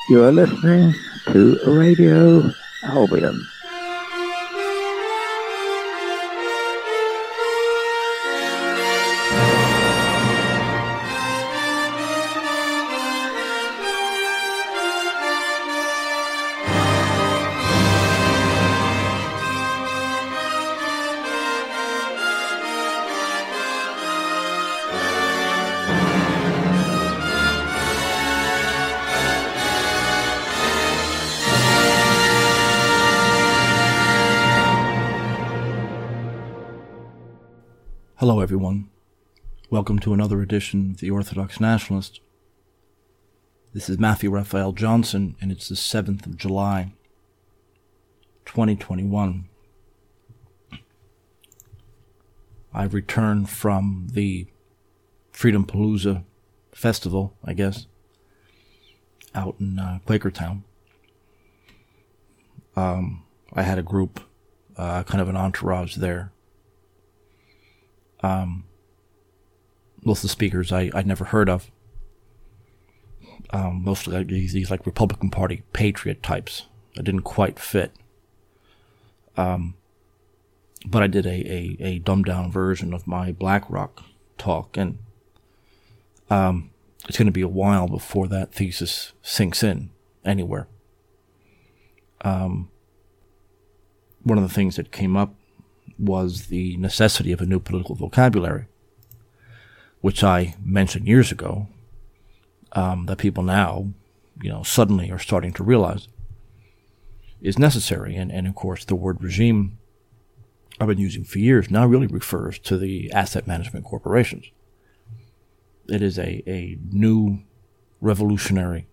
You are listening to Radio Albion. Hello everyone. Welcome to another edition of the Orthodox Nationalist. This is Matthew Raphael Johnson, and it's the 7th of July, 2021. I've returned from the Freedom Palooza Festival, I guess, out in Quakertown. I had a group, kind of an entourage there. Most of the speakers I'd never heard of. Mostly these like Republican Party patriot types that didn't quite fit. But I did a dumbed down version of my BlackRock talk, and it's going to be a while before that thesis sinks in anywhere. One of the things that came up was the necessity of a new political vocabulary, which I mentioned years ago, that people now, suddenly are starting to realize is necessary. And of course, the word regime I've been using for years now really refers to the asset management corporations. It is a new revolutionary,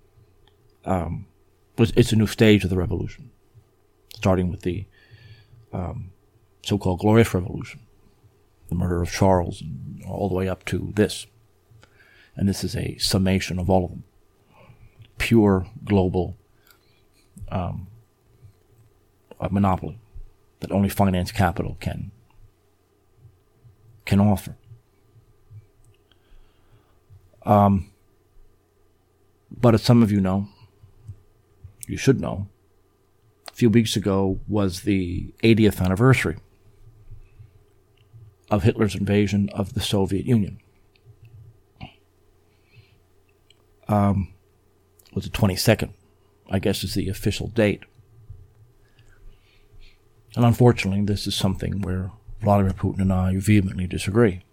it's a new stage of the revolution, starting with the so-called Glorious Revolution, the murder of Charles, and all the way up to this. And this is a summation of all of them. Pure global a monopoly that only finance capital can offer. But as some of you know, you should know, a few weeks ago was the 80th anniversary of Hitler's invasion of the Soviet Union. Was the 22nd, I guess, is the official date. And unfortunately, this is something where Vladimir Putin and I vehemently disagree.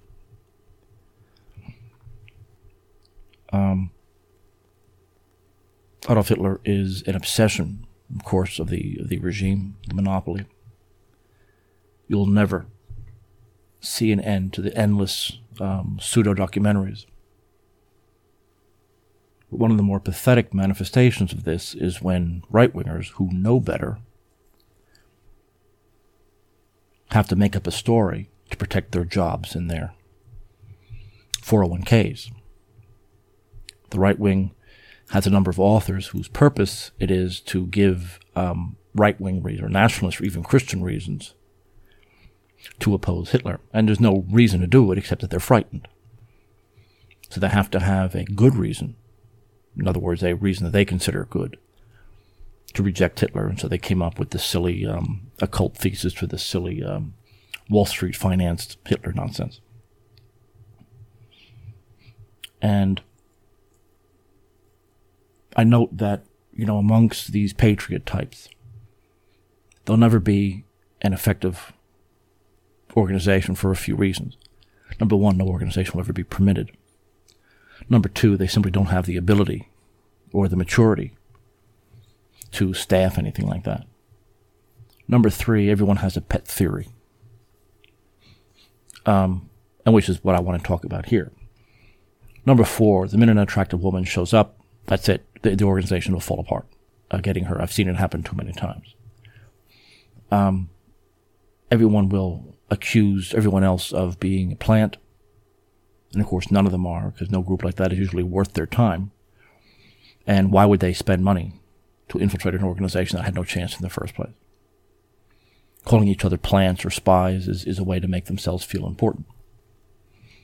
Adolf Hitler is an obsession, of course, of the regime, the monopoly. You'll never see an end to the endless pseudo-documentaries. But one of the more pathetic manifestations of this is when right-wingers who know better have to make up a story to protect their jobs and their 401ks. The right wing has a number of authors whose purpose it is to give right-wing reasons, or nationalist or even Christian reasons, to oppose Hitler. And there's no reason to do it except that they're frightened. So they have to have a good reason, in other words, a reason that they consider good, to reject Hitler. And so they came up with this silly occult thesis for this silly Wall Street financed Hitler nonsense. And I note that, amongst these patriot types, there'll never be an effective organization for a few reasons. Number one, no organization will ever be permitted. Number two, they simply don't have the ability or the maturity to staff anything like that. Number three, everyone has a pet theory, and which is what I want to talk about here. Number four, the minute an attractive woman shows up, that's it. The organization will fall apart. Getting her, I've seen it happen too many times. Everyone will accuse everyone else of being a plant. And of course, none of them are, because no group like that is usually worth their time. And why would they spend money to infiltrate an organization that had no chance in the first place? Calling each other plants or spies is a way to make themselves feel important.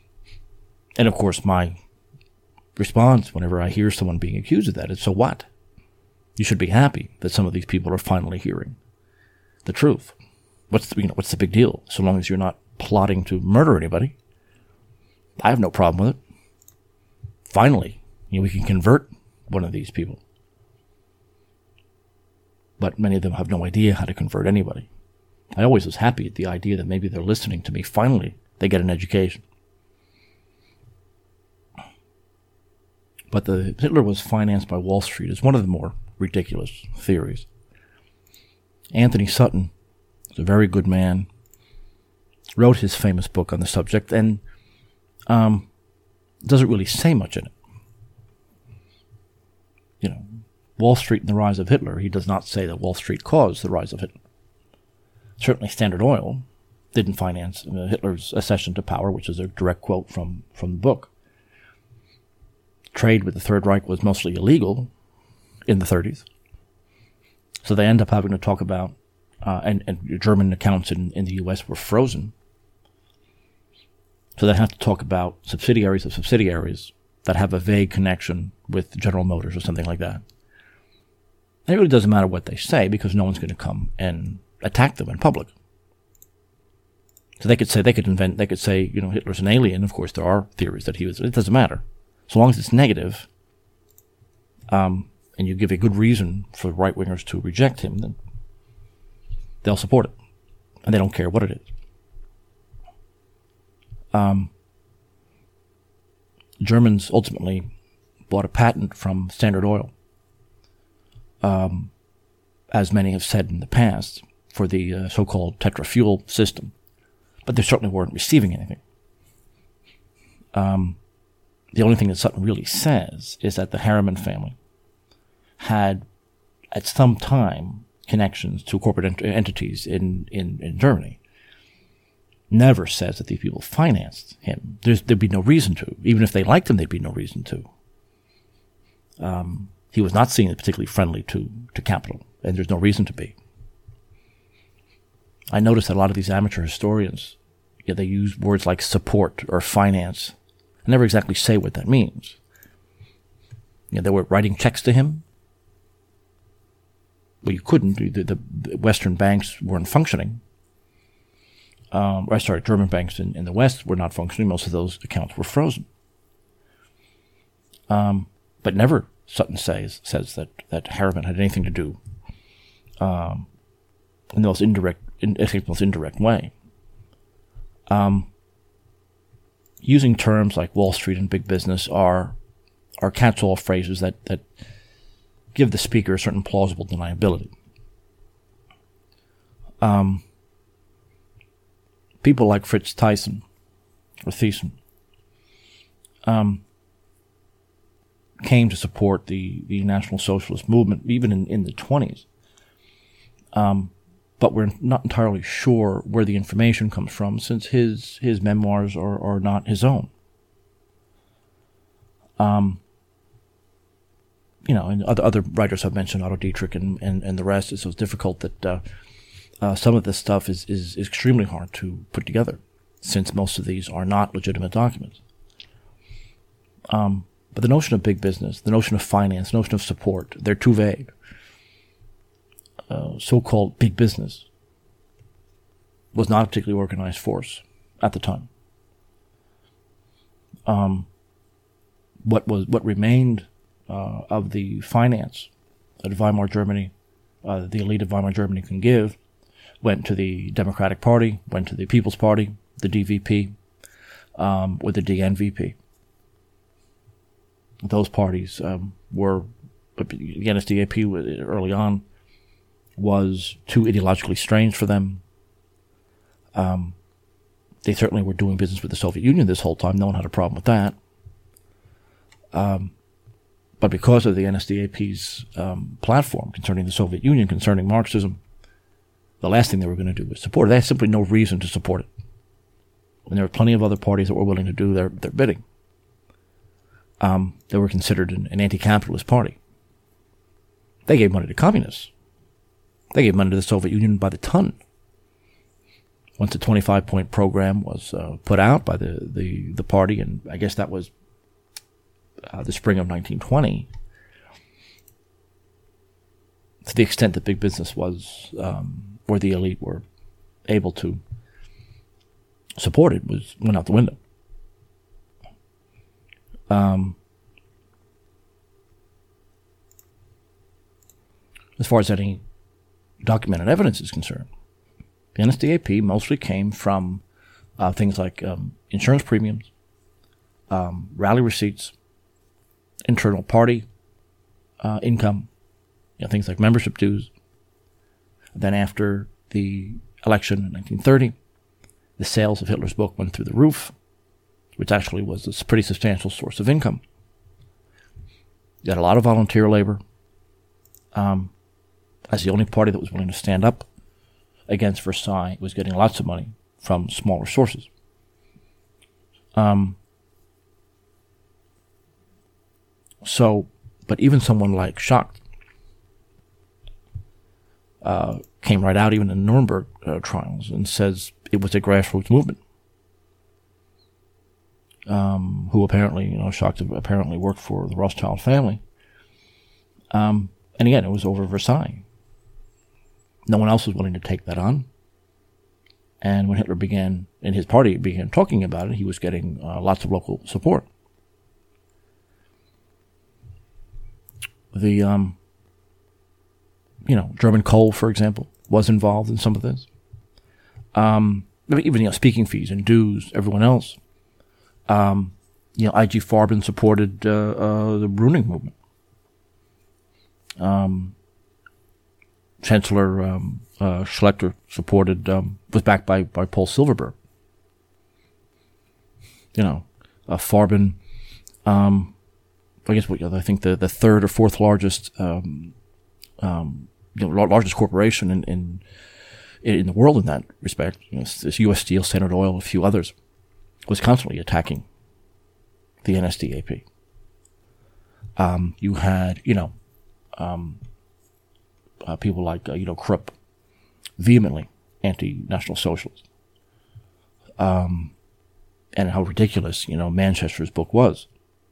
And of course, my response whenever I hear someone being accused of that is, so what? You should be happy that some of these people are finally hearing the truth. What's the big deal? So long as you're not plotting to murder anybody, I have no problem with it. Finally, we can convert one of these people. But many of them have no idea how to convert anybody. I always was happy at the idea that maybe they're listening to me. Finally, they get an education. But Hitler was financed by Wall Street is one of the more ridiculous theories. Anthony Sutton is a very good man, wrote his famous book on the subject, and doesn't really say much in it. Wall Street and the rise of Hitler, he does not say that Wall Street caused the rise of Hitler. Certainly Standard Oil didn't finance Hitler's accession to power, which is a direct quote from the book. Trade with the Third Reich was mostly illegal in the 30s. So they end up having to talk about, and German accounts in the U.S. were frozen. So they have to talk about subsidiaries of subsidiaries that have a vague connection with General Motors or something like that. And it really doesn't matter what they say because no one's going to come and attack them in public. So they could say, Hitler's an alien. Of course, there are theories that he was. It doesn't matter. So long as it's negative, and you give a good reason for right-wingers to reject him, then they'll support it. And they don't care what it is. Germans ultimately bought a patent from Standard Oil, as many have said in the past, for the so-called tetra-fuel system. But they certainly weren't receiving anything. The only thing that Sutton really says is that the Harriman family had, at some time, connections to corporate entities in Germany. Never says that these people financed him. There'd be no reason to. Even if they liked him, there'd be no reason to. He was not seen as particularly friendly to capital, and there's no reason to be. I noticed that a lot of these amateur historians, they use words like support or finance. I never exactly say what that means. They were writing checks to him. Well, you couldn't. The Western banks weren't functioning. German banks in the West were not functioning. Most of those accounts were frozen. But never, Sutton says that Harriman had anything to do in the most indirect way. Using terms like Wall Street and big business are catch-all phrases that give the speaker a certain plausible deniability. People like Fritz Thyssen came to support the National Socialist movement even in the 1920s. But we're not entirely sure where the information comes from, since his memoirs are not his own. And other writers have mentioned Otto Dietrich and the rest. So it's difficult that some of this stuff is extremely hard to put together, since most of these are not legitimate documents. But the notion of big business, the notion of finance, the notion of support, they're too vague. So-called big business was not a particularly organized force at the time. What remained of the finance that Weimar Germany, the elite of Weimar Germany can give, went to the Democratic Party, went to the People's Party, the DVP, or the DNVP. Those parties were, the NSDAP early on was too ideologically strange for them. They certainly were doing business with the Soviet Union this whole time. No one had a problem with that. But because of the NSDAP's platform concerning the Soviet Union, concerning Marxism, the last thing they were going to do was support it. They had simply no reason to support it. And there were plenty of other parties that were willing to do their bidding. They were considered an anti-capitalist party. They gave money to communists. They gave money to the Soviet Union by the ton. Once the 25-point program was put out by the party, and I guess that was the spring of 1920, to the extent that big business was, or the elite were able to support it, went out the window. As far as any documented evidence is concerned, the NSDAP mostly came from things like insurance premiums, rally receipts, internal party income, things like membership dues. Then after the election in 1930, the sales of Hitler's book went through the roof, which actually was a pretty substantial source of income. You had a lot of volunteer labor. As the only party that was willing to stand up against Versailles, was getting lots of money from smaller sources. But even someone like Schacht came right out even in the Nuremberg trials and says it was a grassroots movement. Who apparently, Schacht apparently worked for the Rothschild family. And again, it was over Versailles. No one else was willing to take that on. And when Hitler began talking about it, he was getting lots of local support. The, German coal, for example, was involved in some of this. Even, speaking fees and dues, everyone else. I.G. Farben supported the Bruning movement. Chancellor Schlechter was backed by Paul Silverberg. Farben, I think the third or fourth largest, largest corporation in the world in that respect. This U.S. Steel, Standard Oil, a few others, was constantly attacking the NSDAP. You had, people like, Krupp, vehemently anti-National Socialist. And how ridiculous, Manchester's book was.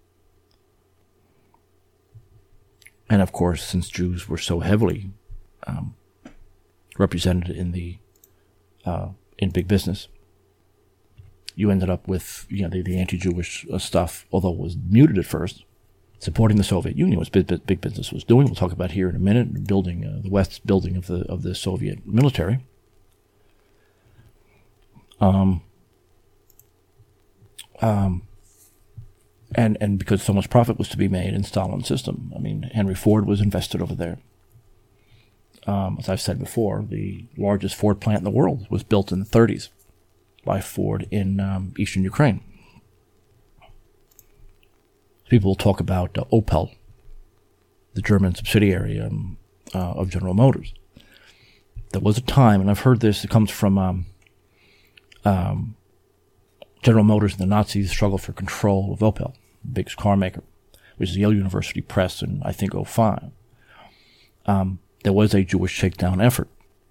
And of course, since Jews were so heavily represented in in big business, you ended up with, the anti-Jewish stuff, although it was muted at first, supporting the Soviet Union, which big business was doing. We'll talk about here in a minute, building the West's building of the Soviet military. And because so much profit was to be made in Stalin's system. I mean, Henry Ford was invested over there. As I've said before, the largest Ford plant in the world was built in the 30s by Ford in eastern Ukraine. People will talk about Opel, the German subsidiary of General Motors. There was a time, and I've heard this, it comes from General Motors and the Nazis' struggle for control of Opel, the biggest car maker, which is Yale University Press in, I think, 2005. There was a Jewish shakedown effort.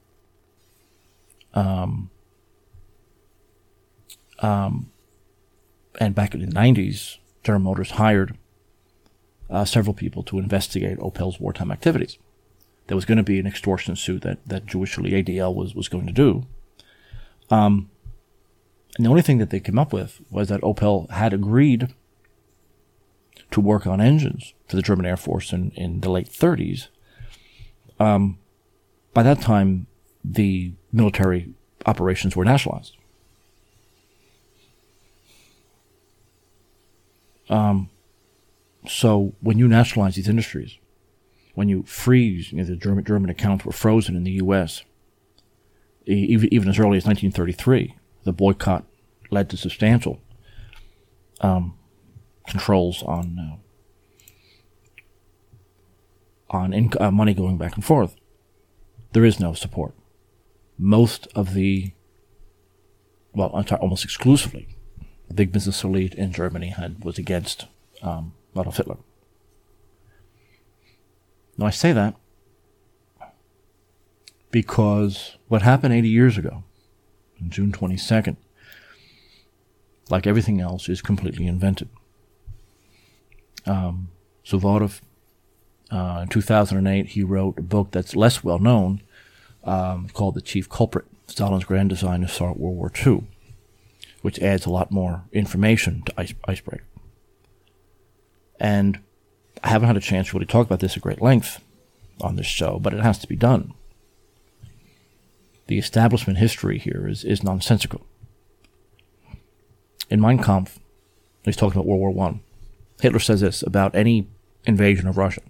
And back in the 90s, General Motors hired several people to investigate Opel's wartime activities. There was going to be an extortion suit that Jewishly ADL was going to do. And the only thing that they came up with was that Opel had agreed to work on engines for the German Air Force in the late 30s. By that time, the military operations were nationalized. So when you nationalize these industries, when you freeze, the German accounts were frozen in the U.S., even as early as 1933, the boycott led to substantial controls on money going back and forth. There is no support. Most of almost exclusively, the big business elite in Germany was against Adolf Hitler. Now I say that because what happened 80 years ago, on June 22nd, like everything else, is completely invented. Suvorov, In 2008, he wrote a book that's less well known, called The Chief Culprit, Stalin's Grand Design to Start World War II, which adds a lot more information to Icebreaker. And I haven't had a chance to really talk about this at great length on this show, but it has to be done. The establishment history here is nonsensical. In Mein Kampf, he's talking about World War I. Hitler says this about any invasion of Russia.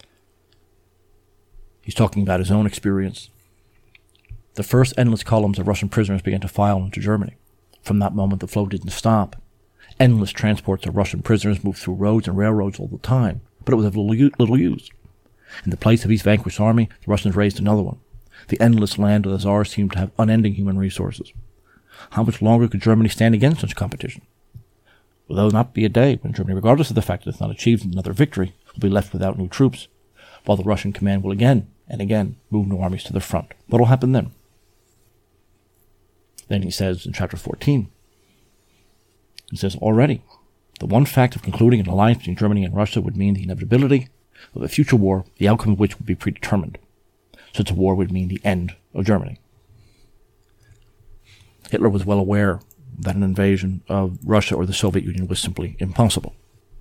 He's talking about his own experience. The first endless columns of Russian prisoners began to file into Germany. From that moment, the flow didn't stop. Endless transports of Russian prisoners moved through roads and railroads all the time, but it was of little use. In the place of each vanquished army, the Russians raised another one. The endless land of the Tsar seemed to have unending human resources. How much longer could Germany stand against such competition? Will there not be a day when Germany, regardless of the fact that it's not achieved another victory, will be left without new troops, while the Russian command will again and again move new armies to the front? What will happen then? Then he says in chapter 14, he says, already, the one fact of concluding an alliance between Germany and Russia would mean the inevitability of a future war, the outcome of which would be predetermined. Such a war would mean the end of Germany. Hitler was well aware that an invasion of Russia or the Soviet Union was simply impossible.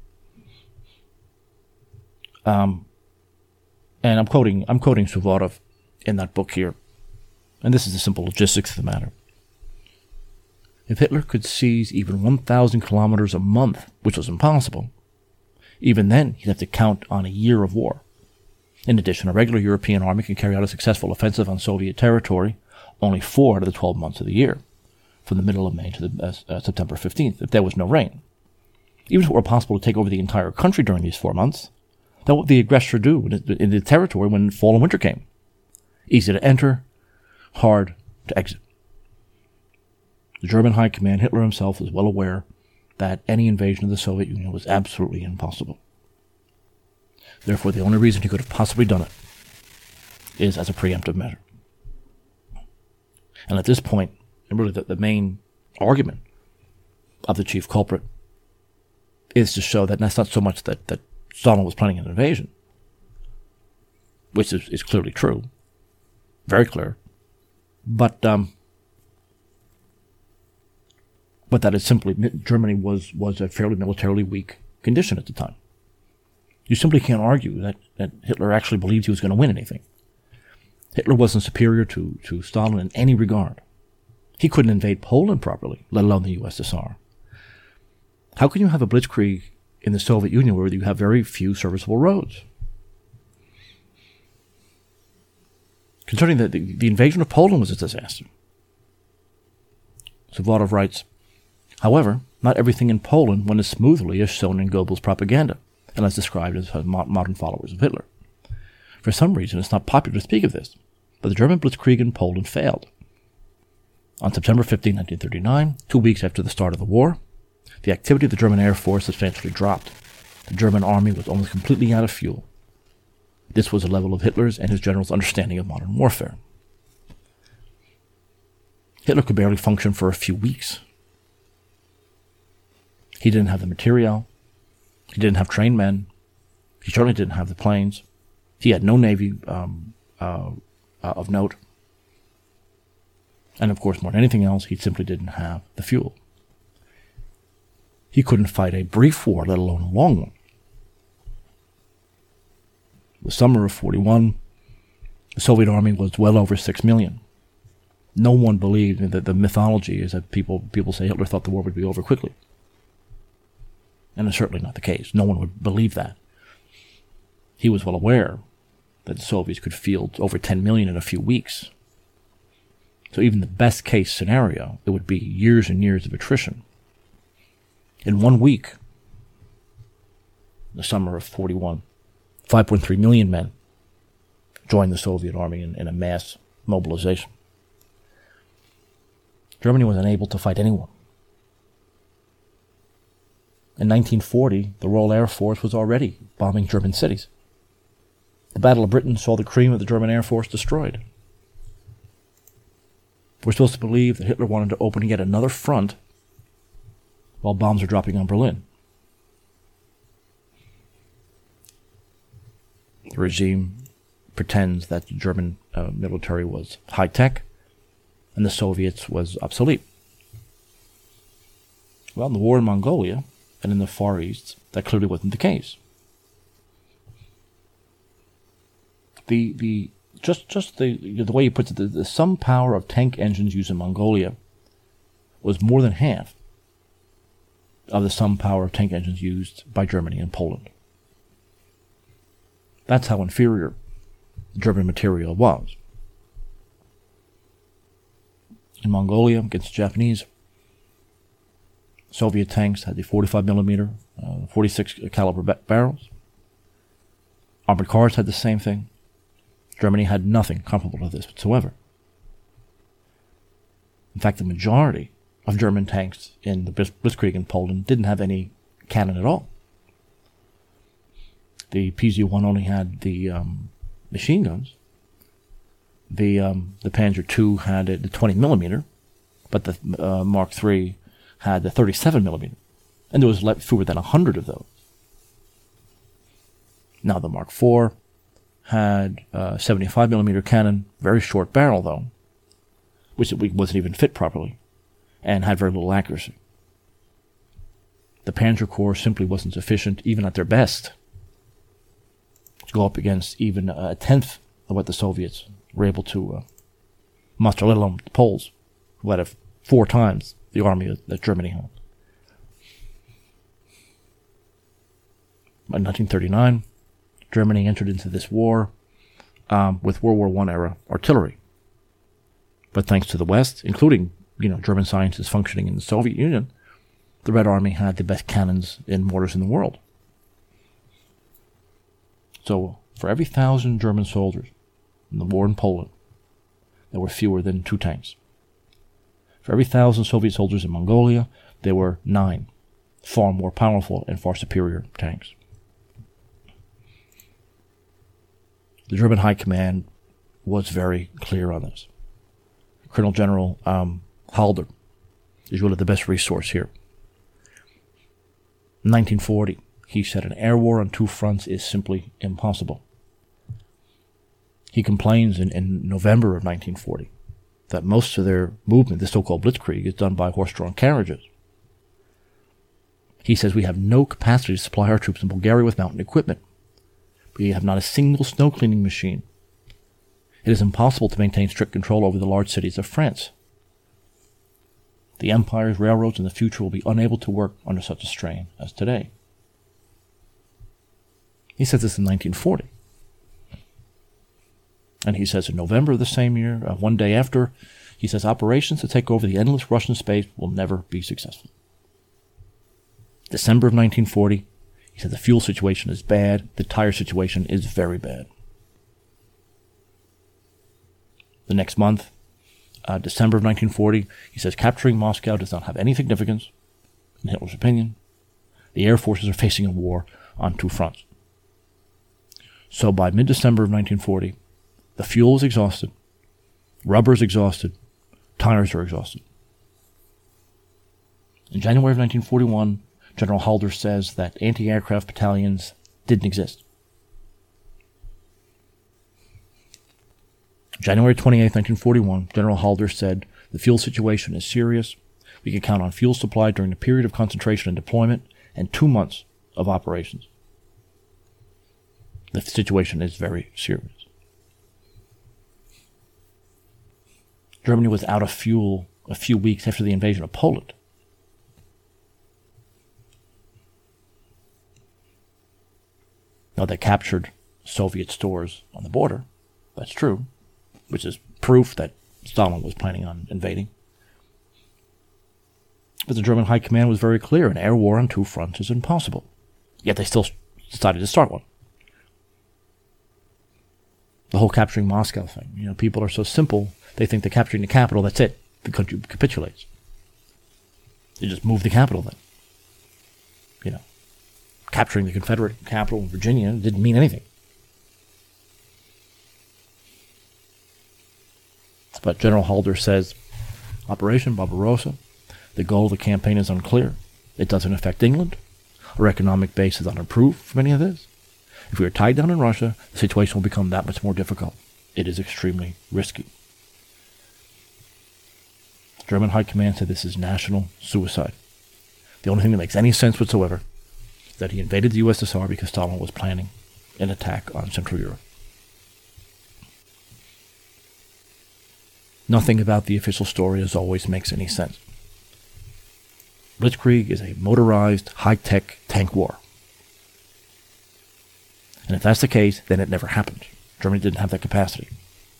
And I'm quoting Suvorov in that book here, and this is the simple logistics of the matter. If Hitler could seize even 1,000 kilometers a month, which was impossible, even then he'd have to count on a year of war. In addition, a regular European army can carry out a successful offensive on Soviet territory only 4 out of the 12 months of the year, from the middle of May to September 15th, if there was no rain. Even if it were possible to take over the entire country during these 4 months, then what would the aggressor do in the territory when fall and winter came? Easy to enter, hard to exit. The German High Command, Hitler himself, was well aware that any invasion of the Soviet Union was absolutely impossible. Therefore, the only reason he could have possibly done it is as a preemptive measure. And at this point, and really the main argument of the chief culprit is to show that that's not so much that Stalin was planning an invasion, which is clearly true, very clear, but that is simply Germany was a fairly militarily weak condition at the time. You simply can't argue that Hitler actually believed he was going to win anything. Hitler wasn't superior to Stalin in any regard. He couldn't invade Poland properly, let alone the USSR. How can you have a blitzkrieg in the Soviet Union where you have very few serviceable roads? Concerning the invasion of Poland was a disaster. Suvorov writes, however, not everything in Poland went as smoothly as shown in Goebbels' propaganda, and as described as modern followers of Hitler. For some reason, it's not popular to speak of this, but the German blitzkrieg in Poland failed. On September 15, 1939, 2 weeks after the start of the war, the activity of the German Air Force substantially dropped. The German army was almost completely out of fuel. This was the level of Hitler's and his generals' understanding of modern warfare. Hitler could barely function for a few weeks. He didn't have the materiel. He didn't have trained men. He certainly didn't have the planes. He had no navy of note. And of course, more than anything else, he simply didn't have the fuel. He couldn't fight a brief war, let alone a long one. The summer of 41, the Soviet army was well over 6 million. No one believed that the mythology is that people say Hitler thought the war would be over quickly. And it's certainly not the case. No one would believe that. He was well aware that the Soviets could field over 10 million in a few weeks. So even the best case scenario, it would be years and years of attrition. In 1 week, the summer of 41, 5.3 million men joined the Soviet army in a mass mobilization. Germany was unable to fight anyone. In 1940, the Royal Air Force was already bombing German cities. The Battle of Britain saw the cream of the German Air Force destroyed. We're supposed to believe that Hitler wanted to open yet another front while bombs are dropping on Berlin. The regime pretends that the German military was high-tech and the Soviets was obsolete. Well, in the war in Mongolia and in the Far East, that clearly wasn't the case. The way you put it, the sum power of tank engines used in Mongolia was more than half of the sum power of tank engines used by Germany and Poland. That's how inferior the German material was. In Mongolia, against the Japanese, Soviet tanks had the 45mm, 46 caliber barrels. Armored cars had the same thing. Germany had nothing comparable to this whatsoever. In fact, the majority of German tanks in the Blitzkrieg in Poland didn't have any cannon at all. The PZ-1 only had the machine guns. The Panzer II had the 20mm, but the Mark III had the 37mm, and there was fewer than 100 of those. Now the Mark IV had a 75mm cannon, very short barrel though, which wasn't even fit properly, and had very little accuracy. The Panzer Corps simply wasn't sufficient, even at their best, to go up against even a tenth of what the Soviets were able to muster, let alone the Poles, who had 4 times the army that Germany had. In 1939, Germany entered into this war with World War I era artillery. But thanks to the West, including German scientists functioning in the Soviet Union, the Red Army had the best cannons and mortars in the world. So for every 1,000 German soldiers in the war in Poland, there were fewer than 2 tanks. For every 1,000 Soviet soldiers in Mongolia, there were 9 far more powerful and far superior tanks. The German High Command was very clear on this. Colonel General Halder is really the best resource here. In 1940, he said an air war on 2 fronts is simply impossible. He complains in November of 1940 that most of their movement, the so-called Blitzkrieg, is done by horse-drawn carriages. He says we have no capacity to supply our troops in Bulgaria with mountain equipment. We have not a single snow cleaning machine. It is impossible to maintain strict control over the large cities of France. The Empire's railroads in the future will be unable to work under such a strain as today. He says this in 1940. And he says in November of the same year, one day after, he says operations to take over the endless Russian space will never be successful. December of 1940, he said the fuel situation is bad, the tire situation is very bad. The next month, December of 1940, he says capturing Moscow does not have any significance, in Hitler's opinion. The air forces are facing a war on 2 fronts. So by mid-December of 1940, the fuel is exhausted, rubber is exhausted, tires are exhausted. In January of 1941, General Halder says that anti-aircraft battalions didn't exist. January 28, 1941, General Halder said, the fuel situation is serious. We can count on fuel supply during the period of concentration and deployment and 2 months of operations. The situation is very serious. Germany was out of fuel a few weeks after the invasion of Poland. Now, they captured Soviet stores on the border. That's true, which is proof that Stalin was planning on invading. But the German High Command was very clear. An air war on 2 fronts is impossible. Yet they still decided to start one. The whole capturing Moscow thing. People are so simple, they think that capturing the capital, that's it. The country capitulates. They just move the capital then. Capturing the Confederate capital in Virginia didn't mean anything. But General Halder says, Operation Barbarossa, the goal of the campaign is unclear. It doesn't affect England. Our economic base is unimproved from any of this. If we are tied down in Russia, the situation will become that much more difficult. It is extremely risky. German High Command said this is national suicide. The only thing that makes any sense whatsoever is that he invaded the USSR because Stalin was planning an attack on Central Europe. Nothing about the official story, as always, makes any sense. Blitzkrieg is a motorized, high-tech tank war. And if that's the case, then it never happened. Germany didn't have that capacity.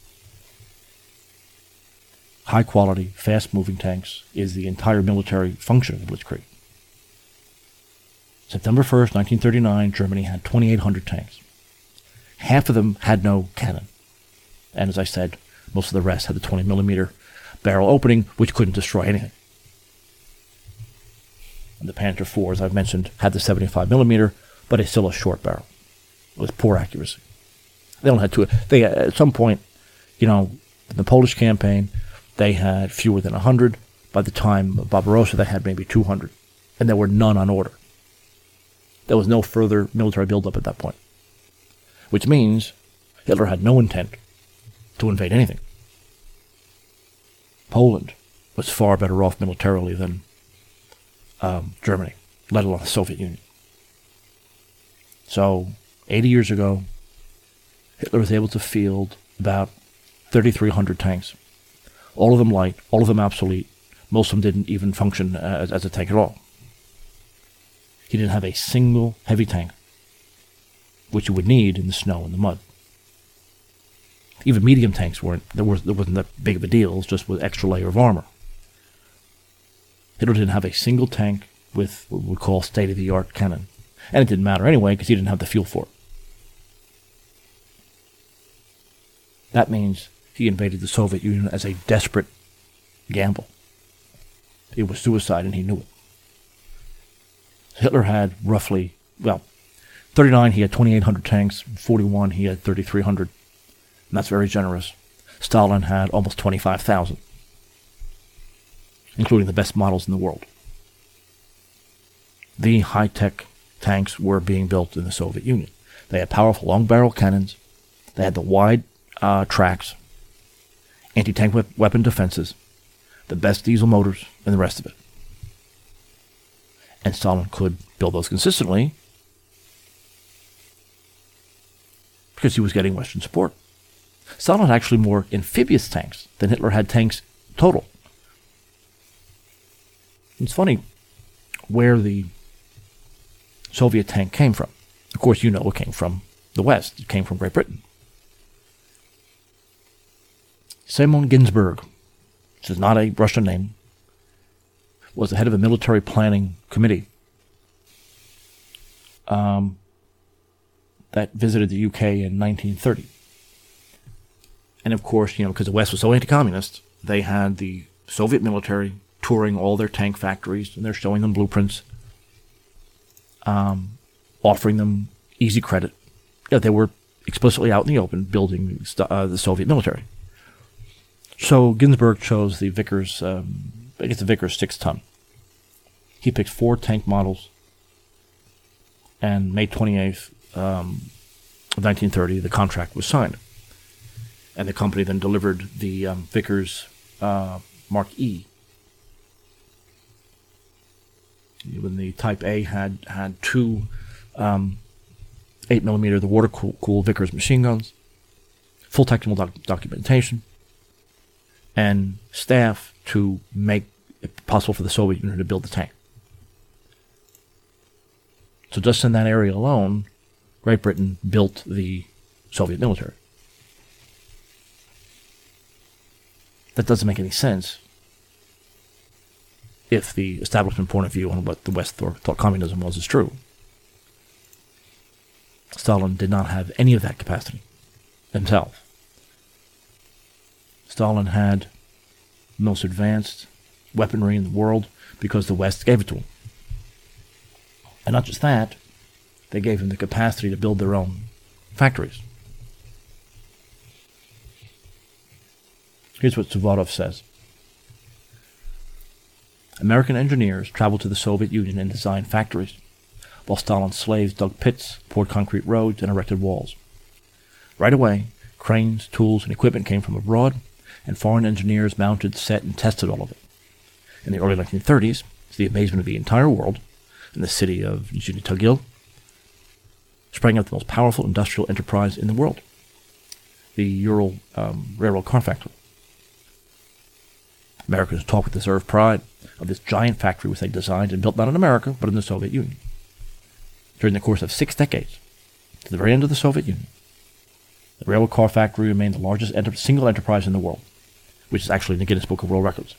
High-quality, fast-moving tanks is the entire military function of the Blitzkrieg. September 1st, 1939, Germany had 2,800 tanks. Half of them had no cannon. And as I said, most of the rest had the 20-millimeter barrel opening, which couldn't destroy anything. And the Panther IV, as I've mentioned, had the 75-millimeter, but it's still a short barrel with poor accuracy. They only had two. They at some point, in the Polish campaign, they had fewer than 100. By the time of Barbarossa, they had maybe 200, and there were none on order. There was no further military buildup at that point, which means Hitler had no intent to invade anything. Poland was far better off militarily than Germany, let alone the Soviet Union. So, 80 years ago, Hitler was able to field about 3,300 tanks. All of them light, all of them obsolete. Most of them didn't even function as a tank at all. He didn't have a single heavy tank, which you would need in the snow and the mud. Even medium tanks there wasn't that big of a deal. It was just with extra layer of armor. Hitler didn't have a single tank with what we call state-of-the-art cannon. And it didn't matter anyway because he didn't have the fuel for it. That means he invaded the Soviet Union as a desperate gamble. It was suicide and he knew it. Hitler had roughly, 39 he had 2,800 tanks, 41 he had 3,300. And that's very generous. Stalin had almost 25,000, including the best models in the world. The high-tech tanks were being built in the Soviet Union. They had powerful long-barrel cannons. They had the wide tracks, anti-tank weapon defenses, the best diesel motors, and the rest of it. And Stalin could build those consistently because he was getting Western support. Stalin had actually more amphibious tanks than Hitler had tanks total. It's funny where the Soviet tank came from. Of course, it came from the West. It came from Great Britain. Semyon Ginsburg, which is not a Russian name, was the head of a military planning committee that visited the UK in 1930. And of course, because the West was so anti-communist, they had the Soviet military touring all their tank factories, and they're showing them blueprints, offering them easy credit. They were explicitly out in the open building the Soviet military. So Ginsburg chose the Vickers, the Vickers 6-ton. He picked 4 tank models, and May 28th of 1930, the contract was signed. And the company then delivered the Vickers Mark E. When the Type A had 2 8mm, the water-cooled Vickers machine guns, full technical documentation, and staff to make it possible for the Soviet Union to build the tank. So just in that area alone, Great Britain built the Soviet military. That doesn't make any sense if the establishment point of view on what the West thought communism was is true. Stalin did not have any of that capacity himself. Stalin had the most advanced weaponry in the world because the West gave it to him. And not just that, they gave him the capacity to build their own factories. Here's what Suvorov says. American engineers traveled to the Soviet Union and designed factories. while Stalin's slaves dug pits, poured concrete roads, and erected walls. Right away, cranes, tools, and equipment came from abroad, and foreign engineers mounted, set, and tested all of it. In the early 1930s, to the amazement of the entire world, in the city of Nizhny Tagil, sprang up the most powerful industrial enterprise in the world, the Ural Railroad Car Factory. Americans talk with deserved pride of this giant factory which they designed and built not in America, but in the Soviet Union. During the course of 6 decades, to the very end of the Soviet Union, the Railroad Car Factory remained the largest single enterprise in the world, which is actually in the Guinness Book of World Records.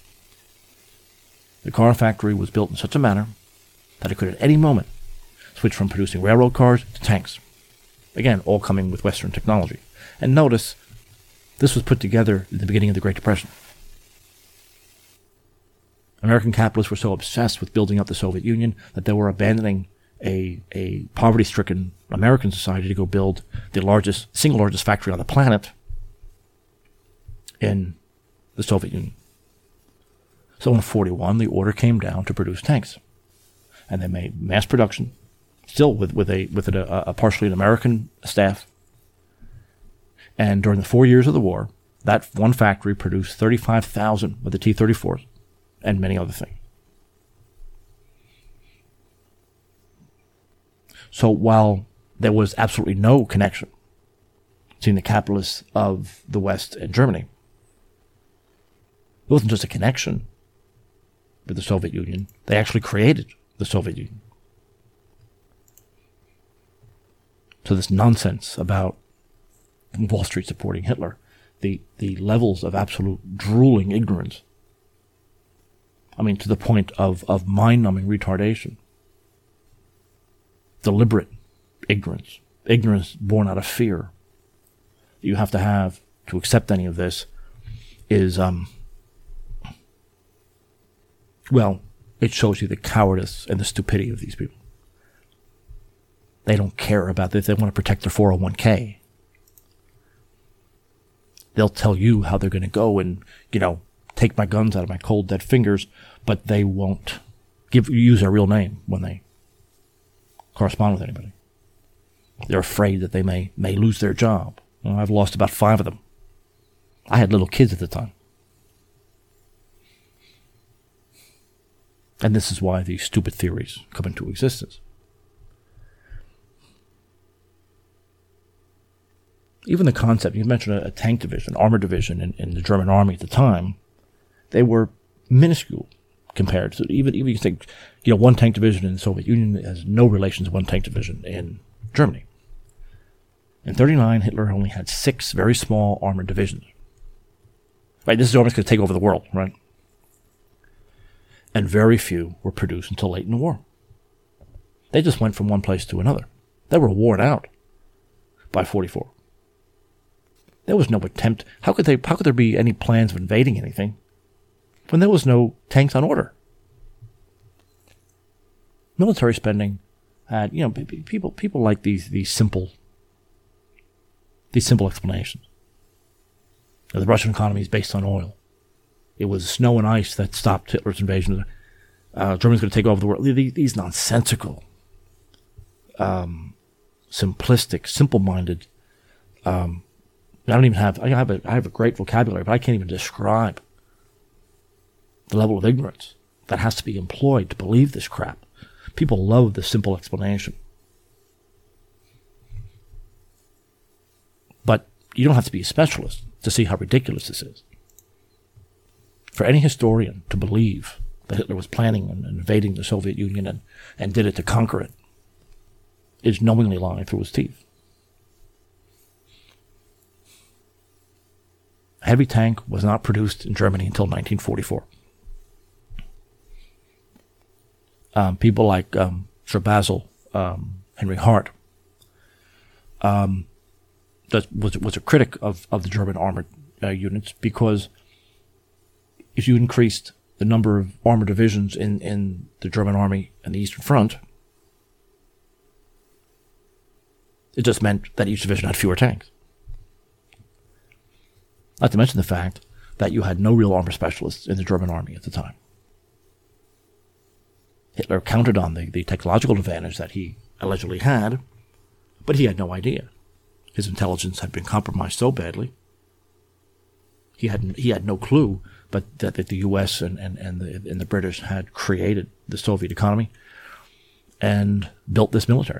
The car factory was built in such a manner that it could at any moment switch from producing railroad cars to tanks. Again, all coming with Western technology. And notice, this was put together in the beginning of the Great Depression. American capitalists were so obsessed with building up the Soviet Union that they were abandoning a poverty-stricken American society to go build the single largest factory on the planet in the Soviet Union. So in 1941, the order came down to produce tanks. And they made mass production, still with a partially American staff. And during the 4 years of the war, that one factory produced 35,000 of the T-34s and many other things. So while there was absolutely no connection between the capitalists of the West and Germany, it wasn't just a connection with the Soviet Union. They actually created the Soviet Union. So this nonsense about Wall Street supporting Hitler, the levels of absolute drooling ignorance, I mean, to the point of mind-numbing retardation, deliberate ignorance born out of fear that you have to accept any of this is, well, it shows you the cowardice and the stupidity of these people. They don't care about this. They want to protect their 401k. They'll tell you how they're going to go and, take my guns out of my cold, dead fingers, but they won't use their real name when they correspond with anybody. They're afraid that they may lose their job. I've lost about 5 of them. I had little kids at the time. And this is why these stupid theories come into existence. Even the concept, you mentioned a tank division, armored division in the German army at the time, they were minuscule compared to, even you think, one tank division in the Soviet Union has no relation to one tank division in Germany. In 1939, Hitler only had 6 very small armored divisions. Right, this is almost going to take over the world, right? And very few were produced until late in the war. They just went from one place to another. They were worn out by 1944. There was no attempt. How could there be any plans of invading anything when there was no tanks on order? Military spending had, people like these simple explanations. The Russian economy is based on oil. It was snow and ice that stopped Hitler's invasion. Germany's going to take over the world. These nonsensical, simplistic, simple-minded. I have a great vocabulary, but I can't even describe the level of ignorance that has to be employed to believe this crap. People love the simple explanation. But you don't have to be a specialist to see how ridiculous this is. For any historian to believe that Hitler was planning on invading the Soviet Union and did it to conquer it is knowingly lying through his teeth. A heavy tank was not produced in Germany until 1944. People like Sir Basil Henry Hart was a critic of the German armored units, because if you increased the number of armored divisions in the German army and the Eastern Front, it just meant that each division had fewer tanks. Not to mention the fact that you had no real armor specialists in the German army at the time. Hitler counted on the technological advantage that he allegedly had, but he had no idea. His intelligence had been compromised so badly. He had no clue, but that the U.S. and the British had created the Soviet economy and built this military.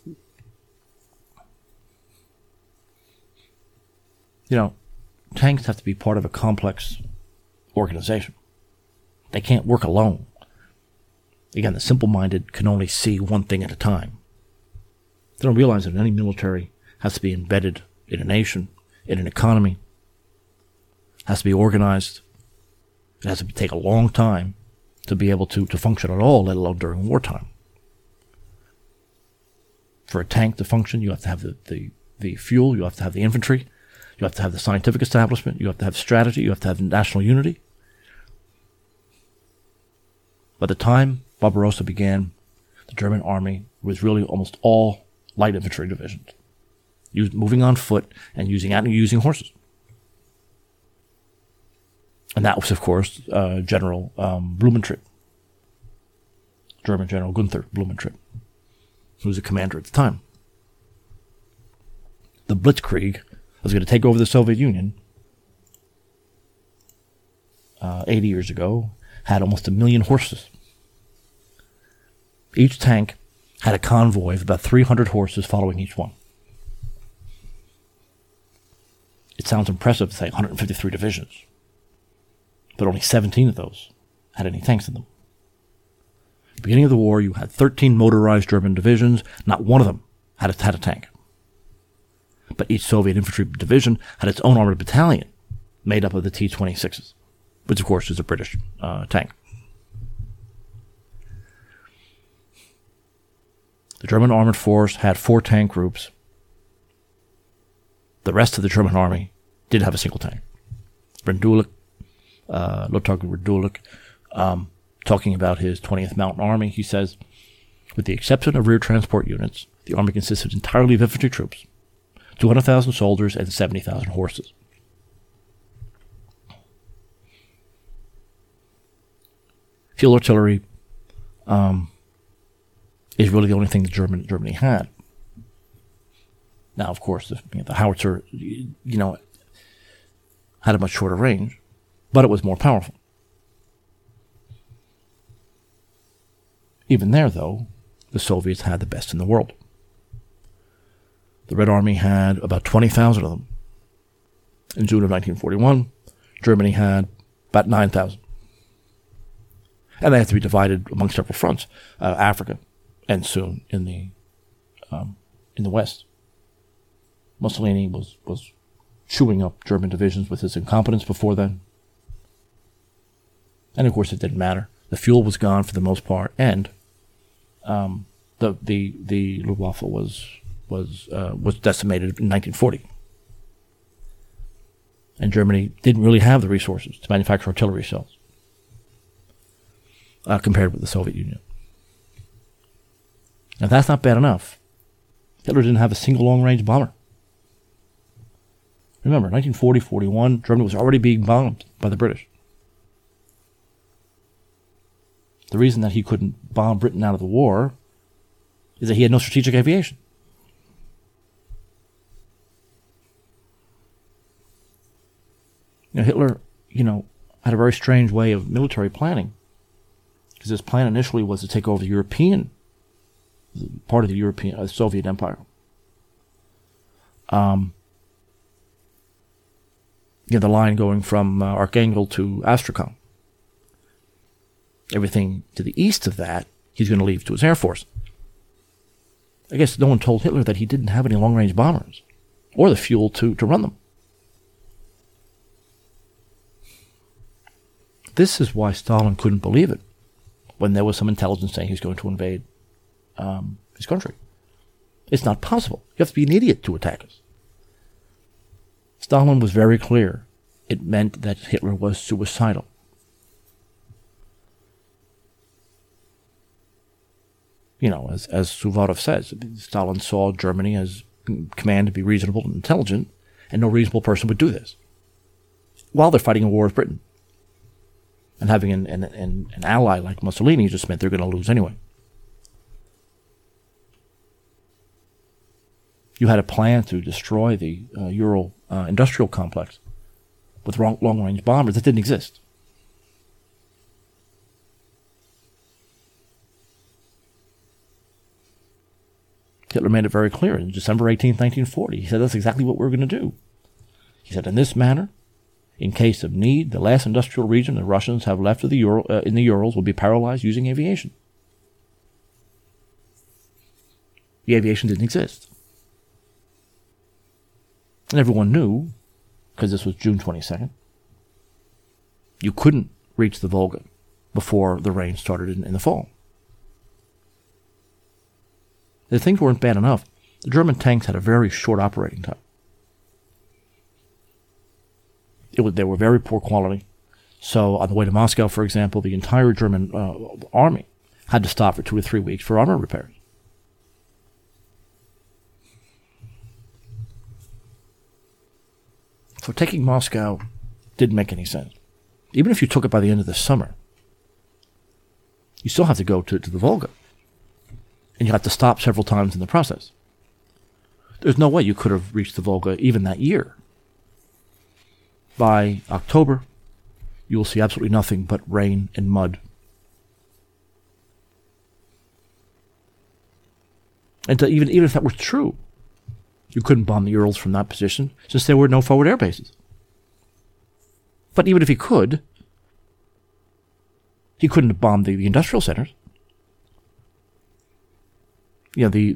You know, tanks have to be part of a complex organization. They can't work alone. Again, the simple-minded can only see one thing at a time. They don't realize that any military has to be embedded in a nation, in an economy, has to be organized. It has to take a long time to be able to function at all, let alone during wartime. For a tank to function, you have to have the fuel, you have to have the infantry, you have to have the scientific establishment, you have to have strategy, you have to have national unity. By the time Barbarossa began, the German army was really almost all light infantry divisions, moving on foot and using horses. And that was, of course, General Blumentritt, German General Gunther Blumentritt, who was the commander at the time. The Blitzkrieg was going to take over the Soviet Union 80 years ago, had almost 1 million horses. Each tank had a convoy of about 300 horses following each one. It sounds impressive to say 153 divisions, but only 17 of those had any tanks in them. At the beginning of the war, you had 13 motorized German divisions. Not one of them had a tank. But each Soviet infantry division had its own armored battalion, made up of the T-26s, which of course is a British tank. The German armored force had 4 tank groups. The rest of the German army didn't have a single tank. Lothar Rendulic, talking about his 20th Mountain Army, he says, with the exception of rear transport units, the army consisted entirely of infantry troops, 200,000 soldiers and 70,000 horses. Field artillery is really the only thing that Germany had. Now, of course, the howitzer, had a much shorter range, but it was more powerful. Even there, though, the Soviets had the best in the world. The Red Army had about 20,000 of them. In June of 1941, Germany had about 9,000. And they had to be divided among several fronts, Africa, and soon in the West. Mussolini was chewing up German divisions with his incompetence before then. And of course it didn't matter. The fuel was gone for the most part, and the Luftwaffe was decimated in 1940. And Germany didn't really have the resources to manufacture artillery shells compared with the Soviet Union. Now, if that's not bad enough, Hitler didn't have a single long-range bomber. Remember, 1940-41, Germany was already being bombed by the British. The reason that he couldn't bomb Britain out of the war is that he had no strategic aviation. Hitler, had a very strange way of military planning, because his plan initially was to take over the European part of the European Soviet Empire. The line going from Archangel to Astrakhan. Everything to the east of that, he's going to leave to his Air Force. I guess no one told Hitler that he didn't have any long-range bombers or the fuel to run them. This is why Stalin couldn't believe it when there was some intelligence saying he was going to invade his country. It's not possible. You have to be an idiot to attack us. Stalin was very clear. It meant that Hitler was suicidal. As Suvorov says, Stalin saw Germany as command to be reasonable and intelligent, and no reasonable person would do this while they're fighting a war with Britain. And having an ally like Mussolini just meant they're going to lose anyway. You had a plan to destroy the Ural industrial complex with long-range bombers that didn't exist. Hitler made it very clear in December 18th, 1940. He said that's exactly what we're going to do. He said, in this manner, in case of need, the last industrial region the Russians have left of the in the Urals will be paralyzed using aviation. The aviation didn't exist. And everyone knew, because this was June 22nd, you couldn't reach the Volga before the rain started in the fall. The things weren't bad enough. The German tanks had a very short operating time. They were very poor quality. So on the way to Moscow, for example, the entire German army had to stop for 2 or 3 weeks for armor repairs. So taking Moscow didn't make any sense. Even if you took it by the end of the summer, you still have to go to the Volga. And you have to stop several times in the process. There's no way you could have reached the Volga even that year. By October, you will see absolutely nothing but rain and mud. And even if that were true, you couldn't bomb the Urals from that position since there were no forward air bases. But even if he couldn't have bombed the industrial centers. You know, the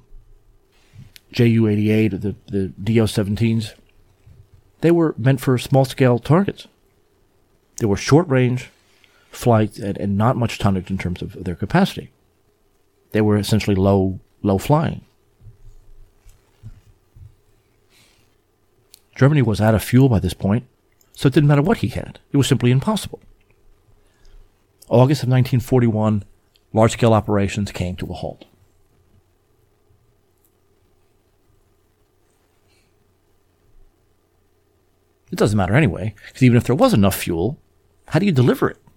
Ju-88, the Do-17s, they were meant for small-scale targets. They were short-range flights and not much tonnage in terms of their capacity. They were essentially low flying. Germany was out of fuel by this point, so it didn't matter what he had. It was simply impossible. August of 1941, large-scale operations came to a halt. It doesn't matter anyway, because even if there was enough fuel, how do you deliver it?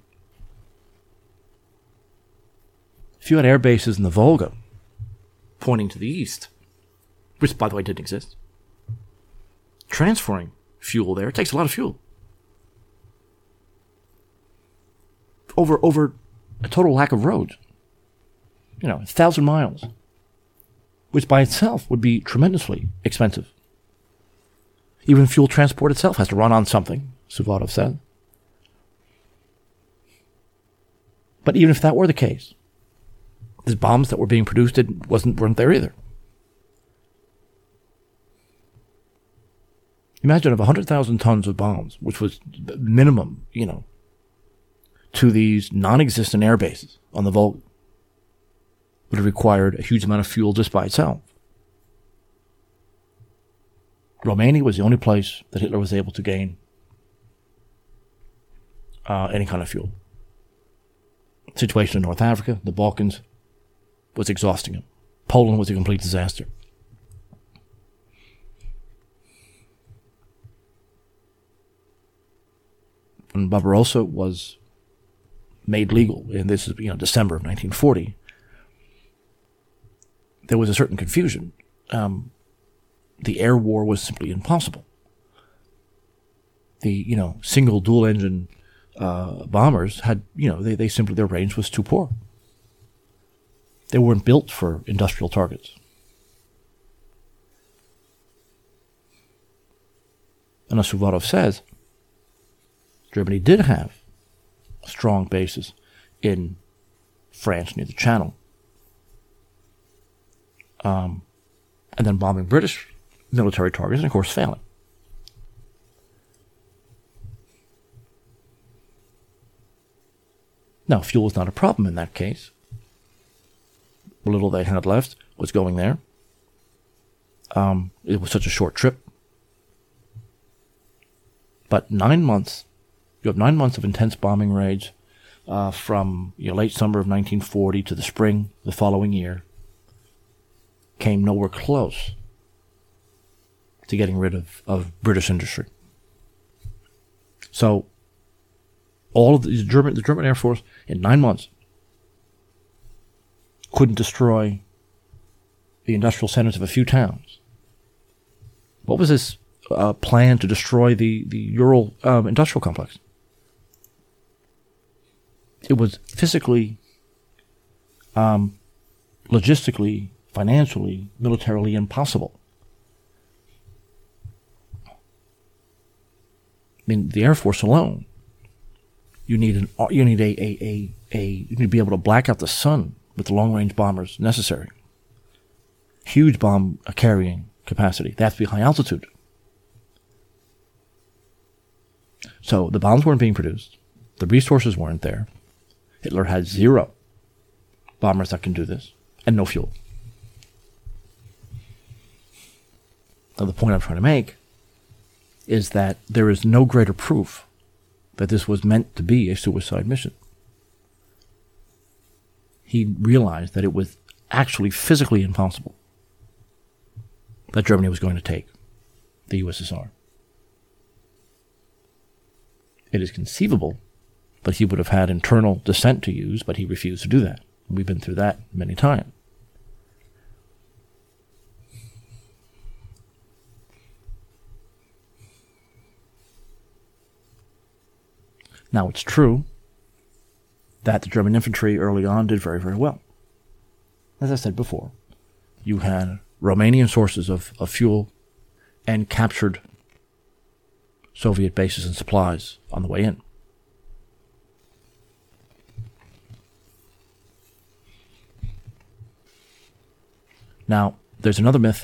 If you had air bases in the Volga pointing to the east, which, by the way, didn't exist, transferring fuel there takes a lot of fuel. Over a total lack of roads. 1,000 miles, which by itself would be tremendously expensive. Even fuel transport itself has to run on something, Suvorov said. But even if that were the case, the bombs that were being produced weren't there either. Imagine if 100,000 tons of bombs, which was minimum, to these non-existent air bases on the Volga, would have required a huge amount of fuel just by itself. Romania was the only place that Hitler was able to gain any kind of fuel. The situation in North Africa, the Balkans, was exhausting him. Poland was a complete disaster. When Barbarossa was made legal, and this is December of 1940, there was a certain confusion. The air war was simply impossible. The single dual engine bombers had they simply, their range was too poor. They weren't built for industrial targets. And as Suvorov says, Germany did have strong bases in France near the Channel. And then bombing British military targets and, of course, failing. Now, fuel was not a problem in that case. What little they had left was going there. It was such a short trip. But 9 months, you have 9 months of intense bombing raids from late summer of 1940 to the spring the following year, came nowhere close to getting rid of British industry. So All of the German Air Force in 9 months couldn't destroy the industrial centers of a few towns. What was this plan to destroy the Ural industrial complex? It was physically, logistically, financially, militarily impossible. I mean, the Air Force alone, you need to be able to black out the sun with the long-range bombers necessary. Huge bomb carrying capacity. They have to be high altitude. So the bombs weren't being produced. The resources weren't there. Hitler had 0 bombers that can do this, and no fuel. Now the point I'm trying to make is that there is no greater proof that this was meant to be a suicide mission. He realized that it was actually physically impossible that Germany was going to take the USSR. It is conceivable that he would have had internal dissent to use, but he refused to do that. We've been through that many times. Now, it's true that the German infantry early on did very, very well. As I said before, you had Romanian sources of fuel and captured Soviet bases and supplies on the way in. Now, there's another myth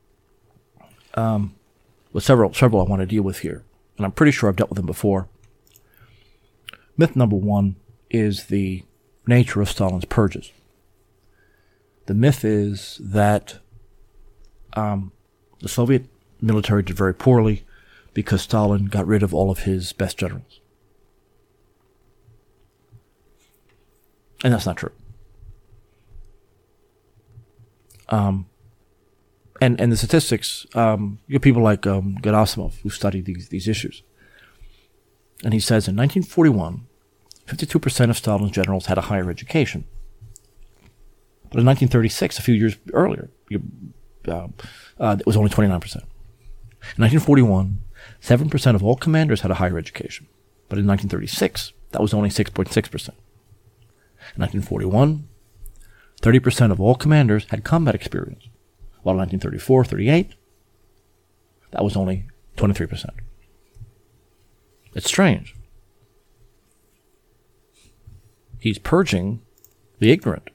with several I want to deal with here, and I'm pretty sure I've dealt with them before. Myth number 1 is the nature of Stalin's purges. The myth is that the Soviet military did very poorly because Stalin got rid of all of his best generals. And that's not true. And the statistics, you have people like Gerasimov who study these issues. And he says in 1941, 52% of Stalin's generals had a higher education. But in 1936, a few years earlier, it was only 29%. In 1941, 7% of all commanders had a higher education. But in 1936, that was only 6.6%. In 1941, 30% of all commanders had combat experience. While in 1934-38, that was only 23%. It's strange. He's purging the ignorant.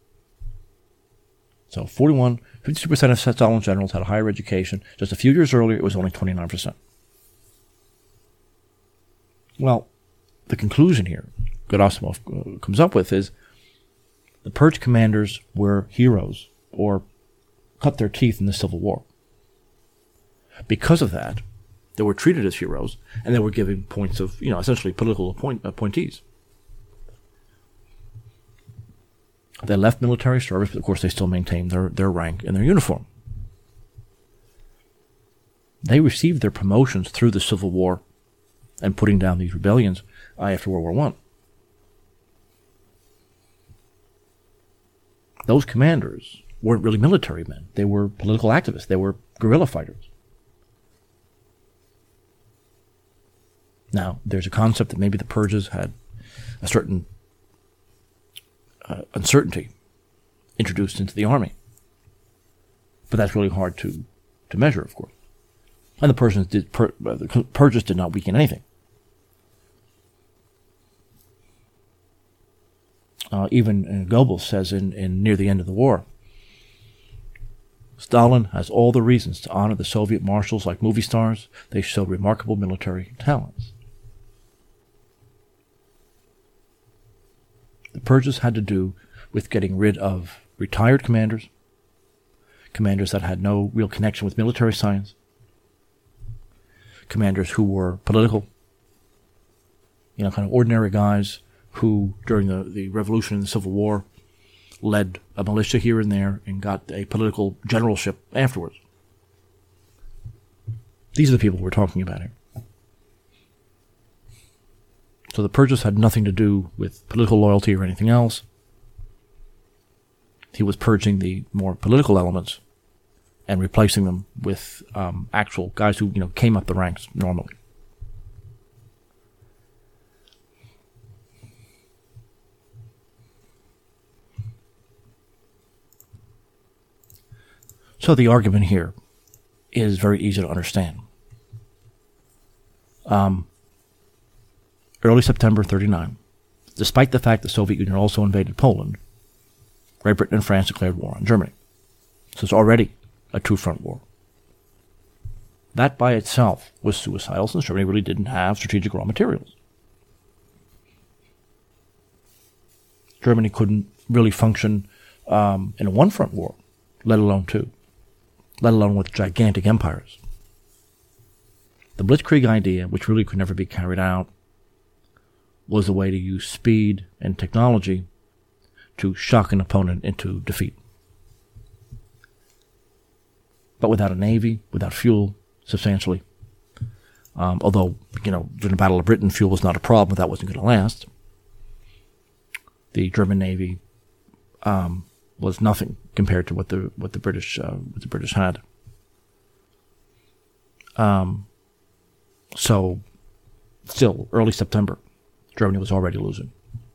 So 52% of Stalin's generals had a higher education. Just a few years earlier, it was only 29%. Well, the conclusion here Gerasimov comes up with is the purge commanders were heroes or cut their teeth in the Civil War. Because of that, they were treated as heroes, and they were given points of, essentially political appointees. They left military service, but of course they still maintained their rank and their uniform. They received their promotions through the Civil War and putting down these rebellions after World War I. Those commanders weren't really military men. They were political activists. They were guerrilla fighters. Now, there's a concept that maybe the purges had a certain uncertainty introduced into the army. But that's really hard to measure, of course. And the purges did not weaken anything. Even Goebbels says in near the end of the war, Stalin has all the reasons to honor the Soviet marshals like movie stars. They showed remarkable military talents. The purges had to do with getting rid of retired commanders that had no real connection with military science, commanders who were political, kind of ordinary guys who, during the revolution and the Civil War, led a militia here and there and got a political generalship afterwards. These are the people we're talking about here. So the purchase had nothing to do with political loyalty or anything else. He was purging the more political elements and replacing them with actual guys who, came up the ranks normally. So the argument here is very easy to understand. Early September 1939, despite the fact the Soviet Union also invaded Poland, Great Britain and France declared war on Germany. So it's already a two-front war. That by itself was suicidal, since Germany really didn't have strategic raw materials. Germany couldn't really function in a one-front war, let alone two, let alone with gigantic empires. The Blitzkrieg idea, which really could never be carried out, was a way to use speed and technology to shock an opponent into defeat. But without a navy, without fuel, substantially. Although, during the Battle of Britain, fuel was not a problem, but that wasn't going to last. The German Navy was nothing compared to what the British had. So, still, early September, Germany was already losing.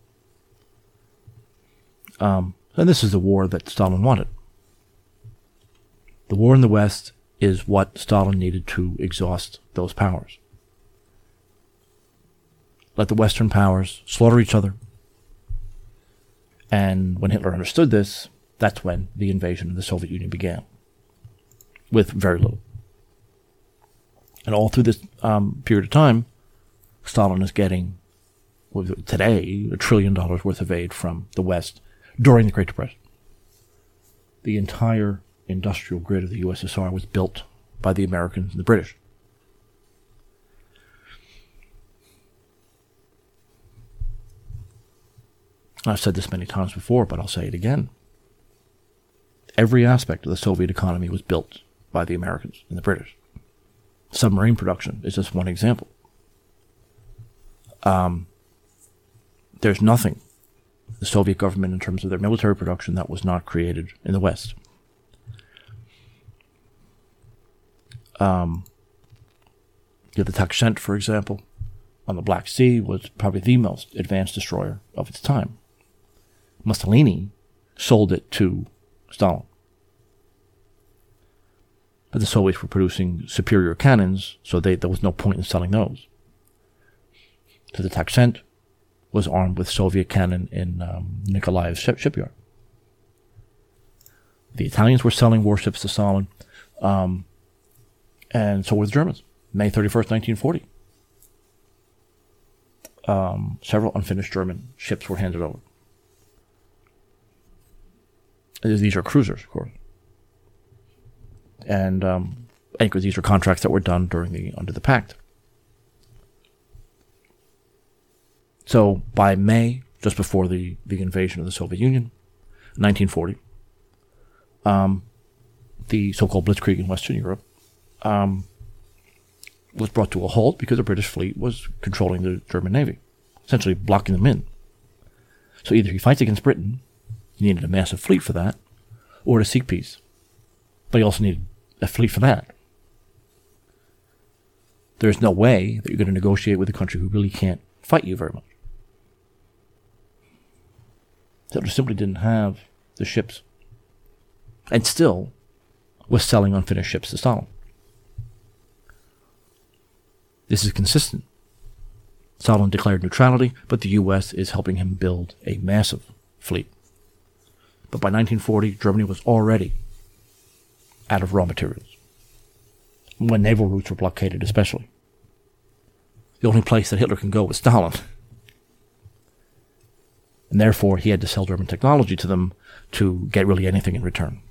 And this is the war that Stalin wanted. The war in the West is what Stalin needed to exhaust those powers. Let the Western powers slaughter each other. And when Hitler understood this, that's when the invasion of the Soviet Union began, with very little. And all through this period of time, Stalin is getting, today, $1 trillion worth of aid from the West during the Great Depression. The entire industrial grid of the USSR was built by the Americans and the British. I've said this many times before, but I'll say it again. Every aspect of the Soviet economy was built by the Americans and the British. Submarine production is just one example. There's nothing, the Soviet government, in terms of their military production, that was not created in the West. The Tashkent, for example, on the Black Sea, was probably the most advanced destroyer of its time. Mussolini sold it to Stalin. But the Soviets were producing superior cannons, so there was no point in selling those. So the Tashkent was armed with Soviet cannon in Nikolaev's shipyard. The Italians were selling warships to Stalin, and so were the Germans. May 31st, 1940. Several unfinished German ships were handed over. These are cruisers, of course. And these are contracts that were done under the Pact. So by May, just before the invasion of the Soviet Union, 1940, the so-called Blitzkrieg in Western Europe was brought to a halt because the British fleet was controlling the German Navy, essentially blocking them in. So either he fights against Britain, he needed a massive fleet for that, or to seek peace. But he also needed a fleet for that. There's no way that you're going to negotiate with a country who really can't fight you very much. Hitler simply didn't have the ships, and still was selling unfinished ships to Stalin. This is consistent. Stalin declared neutrality, but the U.S. is helping him build a massive fleet. But by 1940, Germany was already out of raw materials, when naval routes were blockaded especially. The only place that Hitler can go was Stalin. And therefore, he had to sell German technology to them to get really anything in return.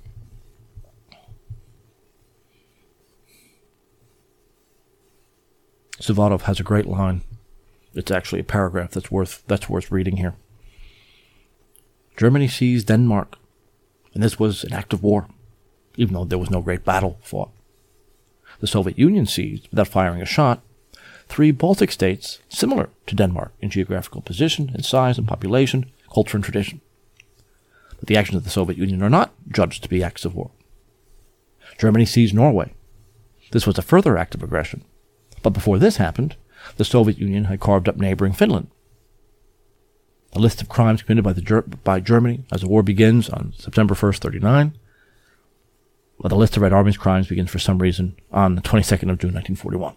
Suvorov has a great line. It's actually a paragraph that's worth reading here. Germany seized Denmark, and this was an act of war, even though there was no great battle fought. The Soviet Union seized, without firing a shot, 3 Baltic states similar to Denmark in geographical position and size and population, culture and tradition. But the actions of the Soviet Union are not judged to be acts of war. Germany seized Norway. This was a further act of aggression. But before this happened, the Soviet Union had carved up neighboring Finland. A list of crimes committed by Germany as the war begins on September 1st, 1939. Well, the list of Red Army's crimes begins for some reason on the 22nd of June, 1941.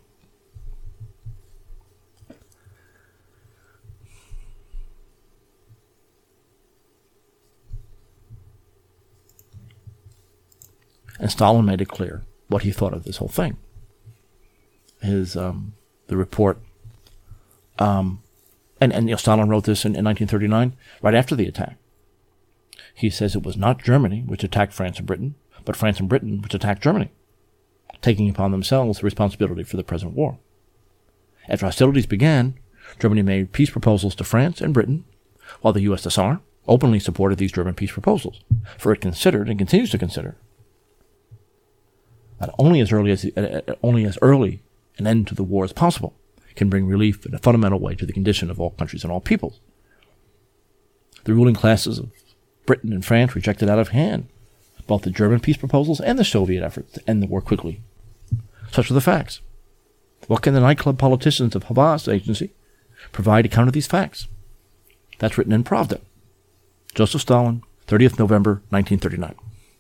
And Stalin made it clear what he thought of this whole thing. The report, and Stalin wrote this in 1939, right after the attack. He says it was not Germany which attacked France and Britain, but France and Britain which attacked Germany, taking upon themselves the responsibility for the present war. After hostilities began, Germany made peace proposals to France and Britain, while the USSR openly supported these German peace proposals, for it considered and continues to consider that only as early an end to the war as possible can bring relief in a fundamental way to the condition of all countries and all peoples. The ruling classes of Britain and France rejected out of hand both the German peace proposals and the Soviet efforts to end the war quickly. Such are the facts. What can the nightclub politicians of Havas agency provide to counter these facts? That's written in Pravda. Joseph Stalin, 30th November, 1939.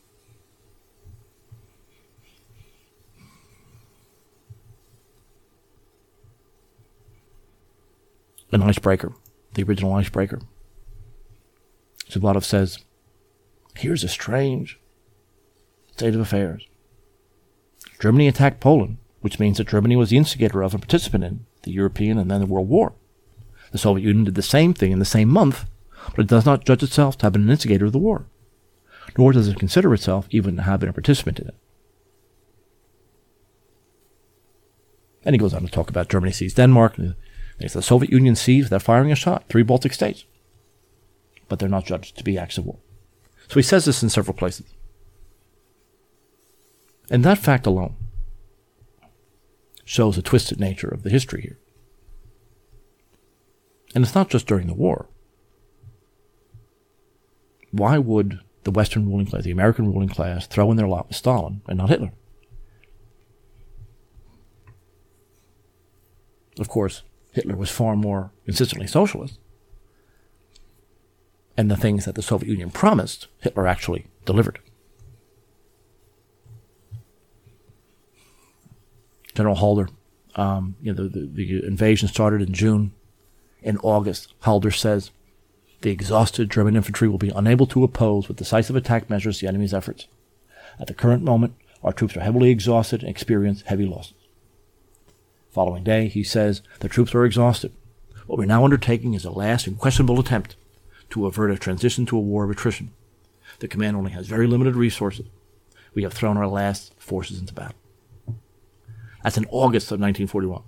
An icebreaker, the original icebreaker. Zublatov says, here's a strange state of affairs. Germany attacked Poland, which means that Germany was the instigator of and participant in the European and then the World War. The Soviet Union did the same thing in the same month, but it does not judge itself to have been an instigator of the war, nor does it consider itself even to have been a participant in it. And he goes on to talk about Germany seized Denmark. The Soviet Union seized, without firing a shot, 3 Baltic states. But they're not judged to be acts of war. So he says this in several places. And that fact alone shows the twisted nature of the history here. And it's not just during the war. Why would the Western ruling class, the American ruling class, throw in their lot with Stalin and not Hitler? Of course, Hitler was far more consistently socialist. And the things that the Soviet Union promised, Hitler actually delivered. General Halder, the invasion started in June. In August, Halder says, the exhausted German infantry will be unable to oppose with decisive attack measures the enemy's efforts. At the current moment, our troops are heavily exhausted and experience heavy losses. Following day, he says, the troops are exhausted. What we're now undertaking is a last and questionable attempt to avert a transition to a war of attrition. The command only has very limited resources. We have thrown our last forces into battle. That's in August of 1941.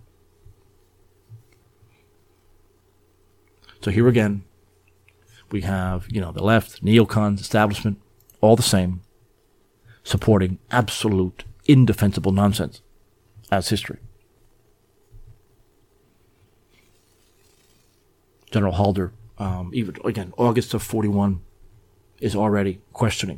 So here again, we have, the left, neocons, establishment, all the same, supporting absolute, indefensible nonsense as history. General Halder, even again, August of 41, is already questioning,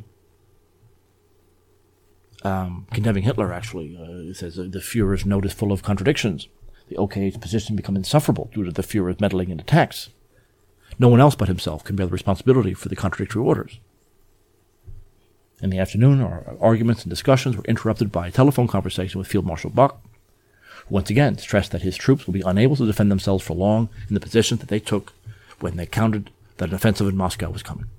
condemning Hitler, actually. It says the Führer's note is full of contradictions. The OKH's position become insufferable due to the Führer's meddling in attacks. No one else but himself can bear the responsibility for the contradictory orders. In the afternoon, our arguments and discussions were interrupted by a telephone conversation with Field Marshal Buck, who once again stressed that his troops will be unable to defend themselves for long in the position that they took when they counted that an offensive in Moscow was coming.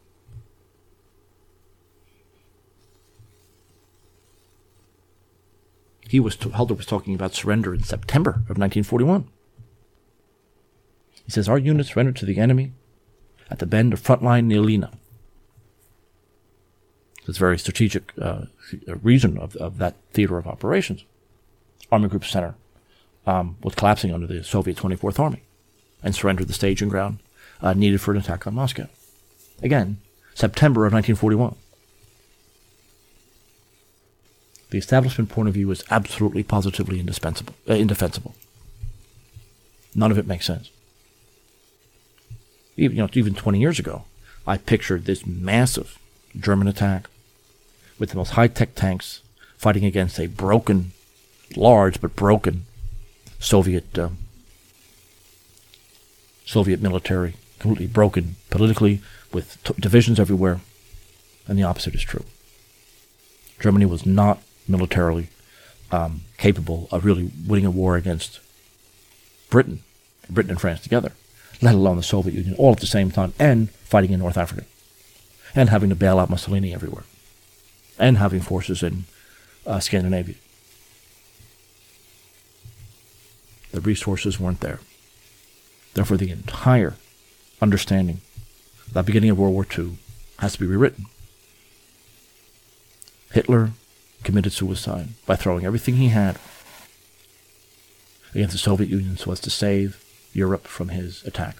Halder was talking about surrender in September of 1941. He says, our unit surrendered to the enemy at the bend of front line near Lena. It's a very strategic region of that theater of operations. Army Group Center was collapsing under the Soviet 24th Army and surrendered the staging ground needed for an attack on Moscow. Again, September of 1941. The establishment point of view is absolutely, positively indefensible. None of it makes sense. Even 20 years ago, I pictured this massive German attack with the most high-tech tanks fighting against a broken, large but broken Soviet military, completely broken politically, with divisions everywhere. And the opposite is true. Germany was not militarily capable of really winning a war against Britain and France together, let alone the Soviet Union, all at the same time, and fighting in North Africa, and having to bail out Mussolini everywhere, and having forces in Scandinavia. The resources weren't there. Therefore, the entire understanding of the beginning of World War II has to be rewritten. Hitler committed suicide by throwing everything he had against the Soviet Union so as to save Europe from his attack.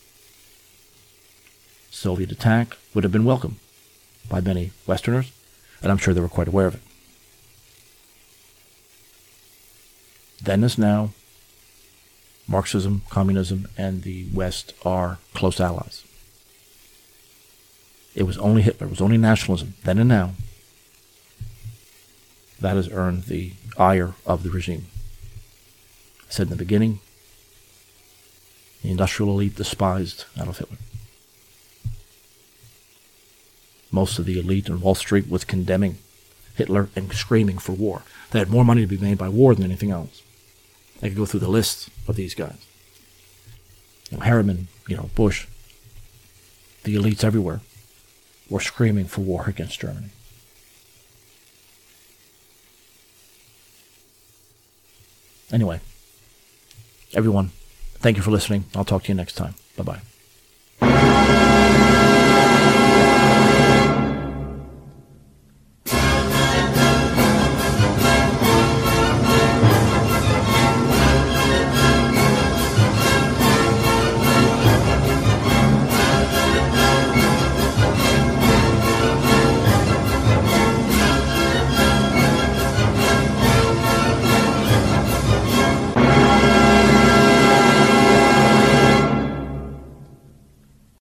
Soviet attack would have been welcome by many Westerners, and I'm sure they were quite aware of it. Then as now, Marxism, communism, and the West are close allies. It was only Hitler, it was only nationalism, then and now, that has earned the ire of the regime. I said in the beginning, the industrial elite despised Adolf Hitler. Most of the elite on Wall Street was condemning Hitler and screaming for war. They had more money to be made by war than anything else. I could go through the list of these guys. Harriman, Bush, the elites everywhere were screaming for war against Germany. Anyway, everyone, thank you for listening. I'll talk to you next time. Bye-bye.